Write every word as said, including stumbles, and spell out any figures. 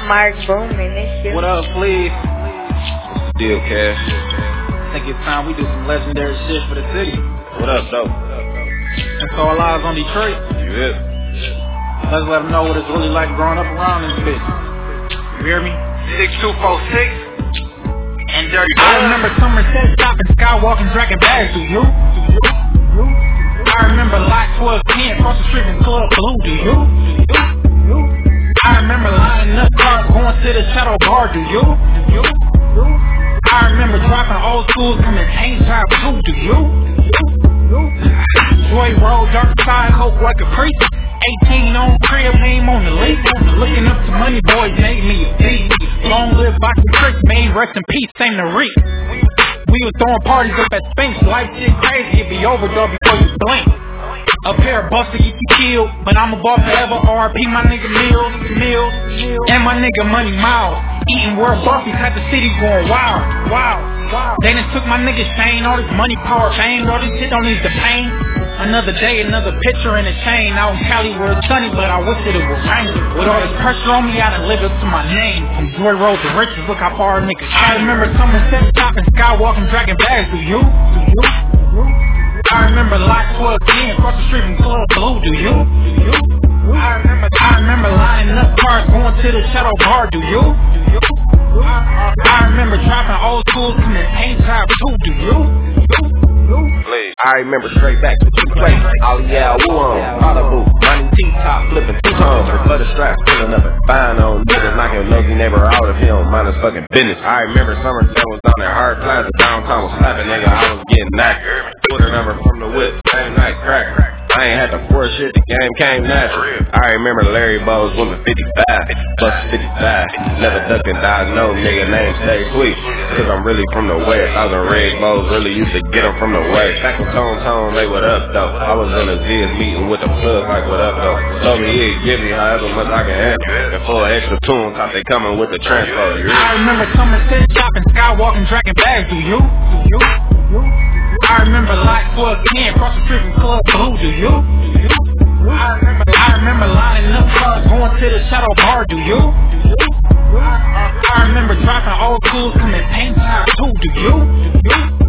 Mark Booming, this shit. What up, please? What's the deal, Cash? I think it's time we do some legendary shit for the city. What up, though? That's all eyes on Detroit. You hit? Let's let them know what it's really like growing up around this bitch. You hear me? six two four six and Dirty Blood. I remember Somerset stopping, skywalking, dragging bags. Do you? I remember lot twelve ten across the street from Club Blue. Do you? I remember lining up cars going to the Shadow Bar. Do you? I remember dropping old schools coming paint job too. Do you? Joy Road, dark side, hope like a priest. eighteen on crib, name on the list. Looking up to money boys made me a beat. Long live Boxing Trick, made rest in peace, same to reap. We was throwing parties up at Sphinx. Life shit crazy, it be over though before you blink. A pair of busts to get you killed, but I'm a boss forever. R I P my nigga Mills, Mills, and my nigga Money Miles. Eating world Buffy's had the city going wild, wow, wow. They done took my nigga Shane, all this money, power, fame, all this shit don't need the pain. Another day, another picture in a chain. Out in Cali where it's sunny, but I wish that it was raining. With all this pressure on me, I done live up to my name. From Joy Road to riches, look how far a nigga came. I remember Somerset stopping, skywalking, dragging bags. Do you? Do you? I remember lot twelve ten across the street from Club Blue. Do you? Do you? I remember, I remember lining up cars going to the Shadow Bar. Do you? Do you? I remember dropping old schools coming paint job too. Do you? I remember straight back to two places. Ollie Al Wuon, Malibu, money T-top, flipping two tons with butter straps, pulling up and buying on niggas, knocking nosy neighbor out if he don't mind his fucking business. I remember Somerset was down at Hard Plaza, downtown was slapping nigga, I was getting knackered. Put a number from the whip, same night cracker. I ain't had to force shit, the game came natural. I remember Larry Bowes swimming fifty-five, plus fifty-five. Never duck and dive, no nigga name stay sweet. Cause I'm really from the west, I was a red Bowes, really used to get them from the west. Back with Tone Tone, they what up though. I was in a Z's meeting with the plug, like what up though. Told me he'd give me however much I can handle. And for an extra tune, thought they coming with the transfer. I remember Somerset shopping, skywalking, dragging bags. Do you? Do you? Do you? I remember lot twelve ten across the street from Club Blue. Do you? Do you? I remember, I remember lining up cars going to the Shadow Bar. Do you? Do you? I remember dropping old schools coming paint job too. Do you? Do you?